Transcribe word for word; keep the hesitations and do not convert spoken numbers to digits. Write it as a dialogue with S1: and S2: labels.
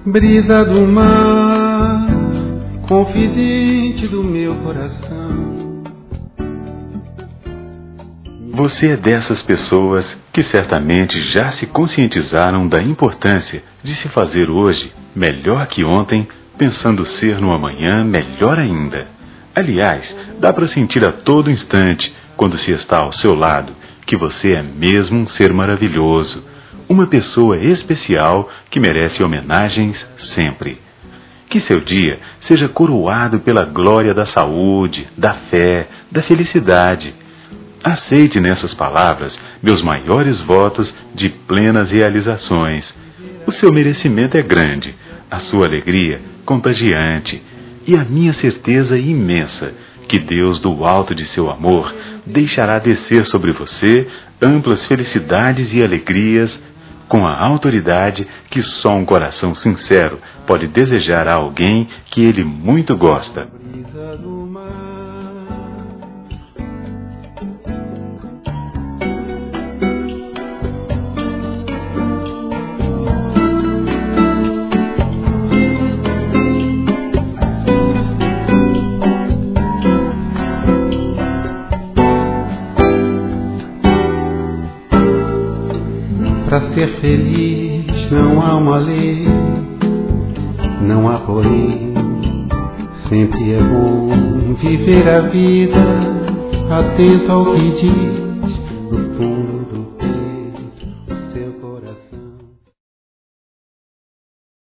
S1: brisa do mar, confidente do meu coração.
S2: Você é dessas pessoas que certamente já se conscientizaram da importância de se fazer hoje melhor que ontem, pensando ser no amanhã melhor ainda. Aliás, dá para sentir a todo instante, quando se está ao seu lado, que você é mesmo um ser maravilhoso, uma pessoa especial que merece homenagens sempre. Que seu dia seja coroado pela glória da saúde, da fé, da felicidade. Aceite nessas palavras meus maiores votos de plenas realizações. O seu merecimento é grande, a sua alegria contagiante e a minha certeza imensa que Deus do alto de seu amor deixará descer sobre você amplas felicidades e alegrias com a autoridade que só um coração sincero pode desejar a alguém que ele muito gosta.
S1: Para ser feliz não há uma lei, não há porém. Sempre é bom viver a vida, atento ao que diz no fundo do peito, o seu coração.